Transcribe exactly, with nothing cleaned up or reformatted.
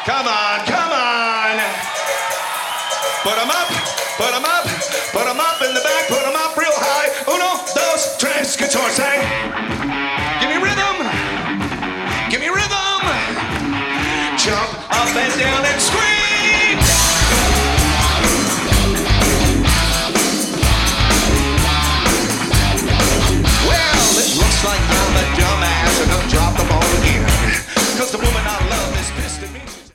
Come on, come on. Put 'em up, put 'em up, put 'em up in the back, put 'em up real high. Uno, dos, tres, catorce. Give me rhythm. Give me rhythm. Jump up and down and scream.